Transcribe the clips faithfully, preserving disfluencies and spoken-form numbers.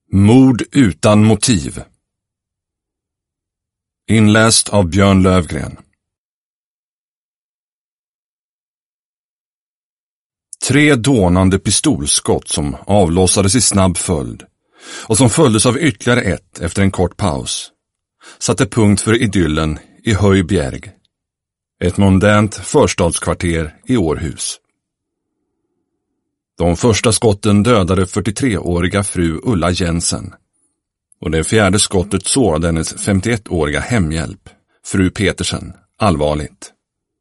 Mord utan motiv. Inläst av Björn Lövgren. Tre dånande pistolskott som avlossades i snabb följd och som följdes av ytterligare ett efter en kort paus satte punkt för idyllen i Höjbjerg, ett mondänt förstadskvarter i Århus. De första skotten dödade fyrtiotreåriga fru Ulla Jensen och det fjärde skottet sårade hennes femtioettåriga hemhjälp, fru Petersen, allvarligt.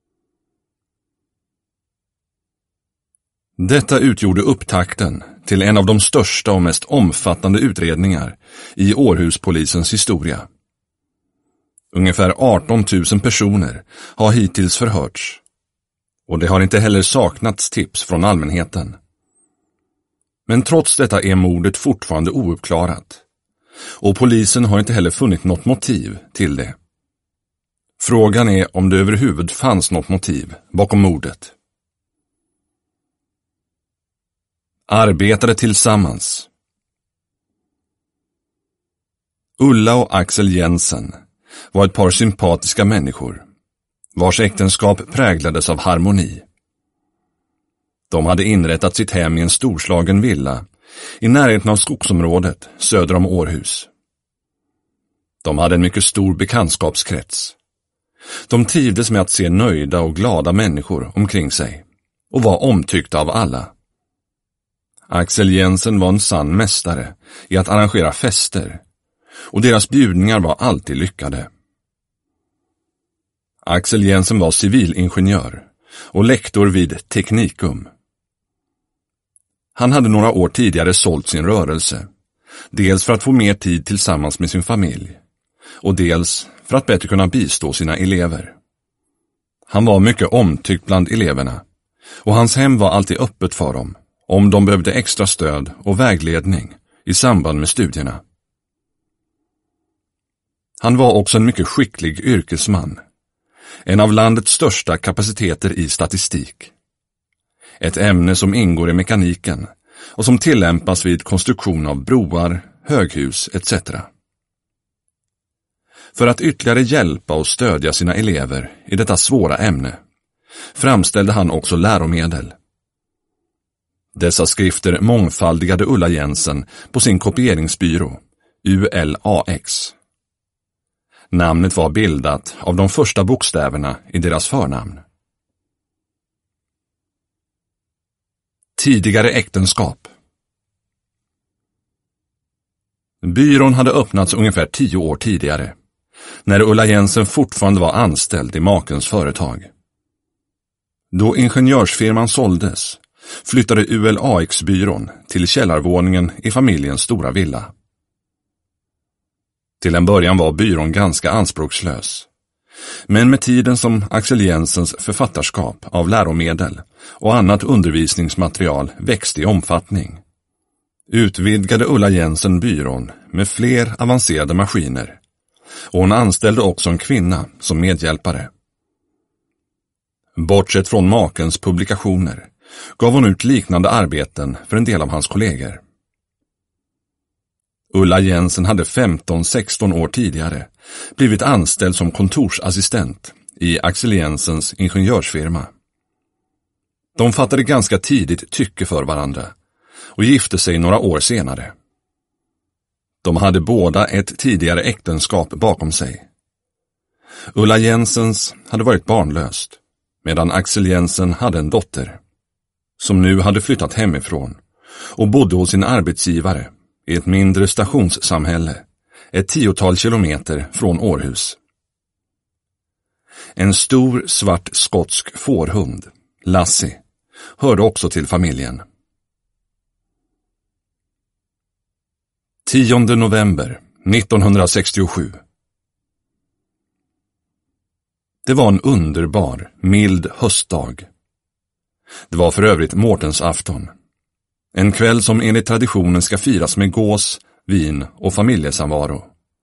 Detta utgjorde upptakten till en av de största och mest omfattande utredningar i Århuspolisens historia. Ungefär arton tusen personer har hittills förhörts och det har inte heller saknats tips från allmänheten. Men trots detta är mordet fortfarande ouppklarat och polisen har inte heller funnit något motiv till det. Frågan är om det överhuvud fanns något motiv bakom mordet. Arbetade tillsammans. Ulla och Axel Jensen var ett par sympatiska människor, vars äktenskap präglades av harmoni. De hade inrättat sitt hem i en storslagen villa i närheten av skogsområdet söder om Århus. De hade en mycket stor bekantskapskrets. De trivdes med att se nöjda och glada människor omkring sig och var omtyckta av alla. Axel Jensen var en sann mästare i att arrangera fester och deras bjudningar var alltid lyckade. Axel Jensen var civilingenjör och lektor vid Teknikum. Han hade några år tidigare sålt sin rörelse, dels för att få mer tid tillsammans med sin familj och dels för att bättre kunna bistå sina elever. Han var mycket omtyckt bland eleverna och hans hem var alltid öppet för dem om de behövde extra stöd och vägledning i samband med studierna. Han var också en mycket skicklig yrkesman, en av landets största kapaciteter i statistik. Ett ämne som ingår i mekaniken och som tillämpas vid konstruktion av broar, höghus et cetera. För att ytterligare hjälpa och stödja sina elever i detta svåra ämne framställde han också läromedel. Dessa skrifter mångfaldigade Ulla Jensen på sin kopieringsbyrå, U L A X. Namnet var bildat av de första bokstäverna i deras förnamn. Tidigare äktenskap. Byrån hade öppnats ungefär tio år tidigare, när Ulla Jensen fortfarande var anställd i makens företag. Då ingenjörsfirman såldes flyttade U L A X-byrån till källarvåningen i familjens stora villa. Till en början var byrån ganska anspråkslös. Men med tiden som Axel Jensens författarskap av läromedel och annat undervisningsmaterial växte i omfattning, utvidgade Ulla Jensen byrån med fler avancerade maskiner och hon anställde också en kvinna som medhjälpare. Bortsett från makens publikationer gav hon ut liknande arbeten för en del av hans kollegor. Ulla Jensen hade femton sexton år tidigare blivit anställd som kontorsassistent i Axel Jensens ingenjörsfirma. De fattade ganska tidigt tycke för varandra och gifte sig några år senare. De hade båda ett tidigare äktenskap bakom sig. Ulla Jensens hade varit barnlöst, medan Axel Jensen hade en dotter, som nu hade flyttat hemifrån och bodde hos sin arbetsgivare i ett mindre stationssamhälle, ett tiotal kilometer från Århus. En stor svart skotsk fårhund, Lassie, hörde också till familjen. tionde november nittonhundrasextiosju. Det var en underbar, mild höstdag. Det var för övrigt Mårtensafton. En kväll som enligt traditionen ska firas med gås, vin och familjesamvaro.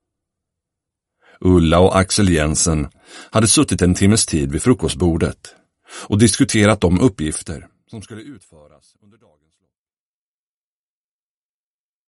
Ulla och Axel Jensen hade suttit en timmes tid vid frukostbordet och diskuterat de uppgifter som skulle utföras.